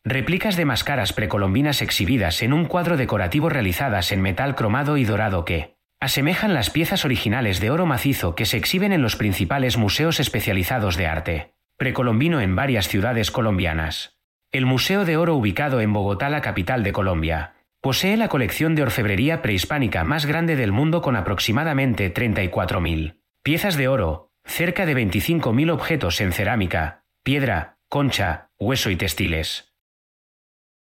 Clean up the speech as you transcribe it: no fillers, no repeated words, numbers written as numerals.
Réplicas de máscaras precolombinas exhibidas en un cuadro decorativo realizadas en metal cromado y dorado que asemejan las piezas originales de oro macizo que se exhiben en los principales museos especializados de arte precolombino en varias ciudades colombianas. El Museo de Oro, ubicado en Bogotá, la capital de Colombia, posee la colección de orfebrería prehispánica más grande del mundo, con aproximadamente 34.000 piezas de oro, cerca de 25.000 objetos en cerámica, piedra, concha, hueso y textiles.